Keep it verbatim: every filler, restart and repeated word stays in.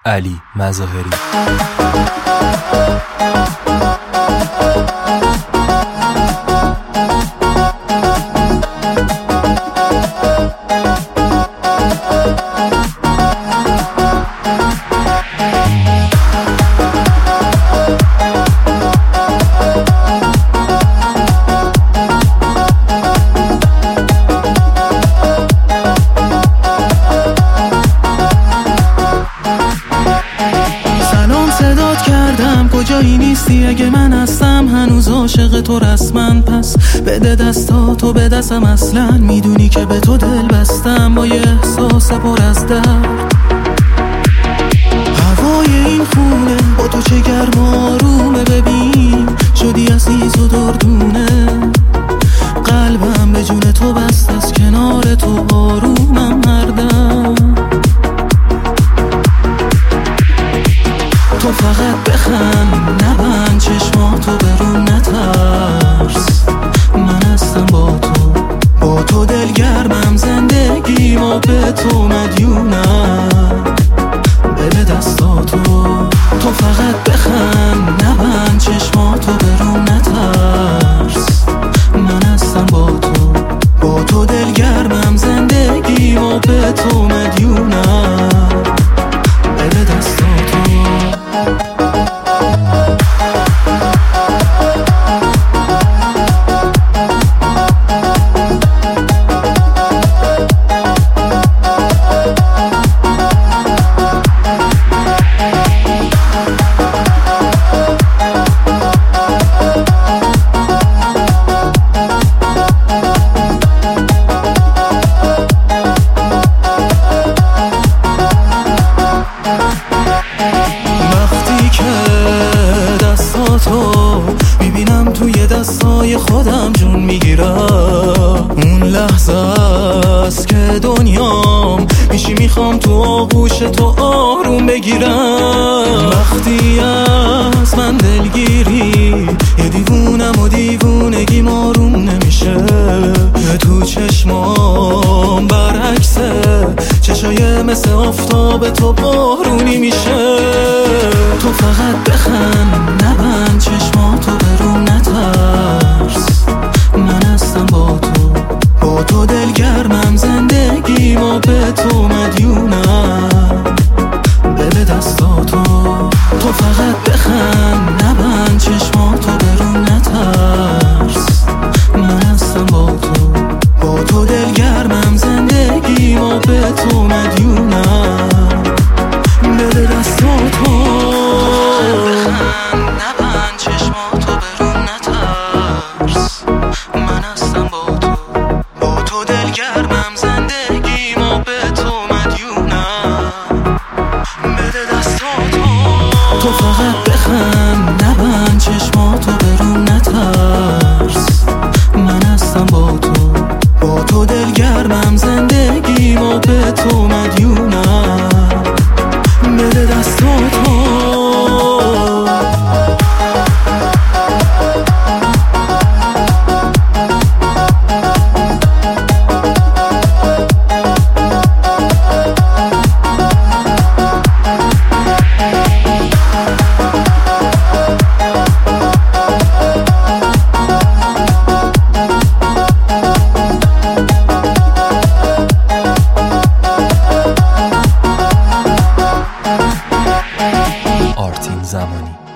علی مظاهری. کجایی نیستی اگه من هستم هنوز عاشق تو رسمن، پس بده دستاتو به دستم، اصلا میدونی که به تو دل بستم با یه احساس پر از درد. هوای این خونه با تو چه گرم آرومه، ببین شدی عزیز و دردونه، قلبم به جون تو بست، از کنار تو آرومم هر دم. تو فقط بخند نبند چشماتو برون نترس، من هستم با تو، با تو دلگرمم، زندگیمو به تو مدیونم، بده دستاتو. تو فقط بخند نبند چشماتو برون نترس، من هستم با تو، با تو دلگرمم، زندگیمو به تو مدیونم، بده دستاتو. میبینم توی دستای خودم جون میگیرم، اون لحظه است که دنیام میشی میخوام تو آغوش تو آروم بگیرم. وقتی از من دلگیری یه دیوونم و دیوونگیم آروم نمیشه، تو چشمام برعکسه، چشای مثل آفتاب تو بارونی میشه. تو فقط بخند نبند چشماتو برون نترس، من هستم با تو، با تو دلگرمم، زندگیمو به تو مدیونم، بده دستاتو. تو فقط بخند نبند چشماتو برون نترس، من هستم با تو، با تو دلگرمم، زندگیمو به تو مدیونم، بده دستاتو. نبند چشماتو برون نترس، من هستم با تو، با تو دلگرمم، زندگیمو به تو مدیونم، بده دستاتو. تو فقط بخند نبند چشماتو برون نترس، من هستم با تو، با تو دلگرمم، زندگیمو به تو مدیونم، بده دستاتو. آرتین زمانی.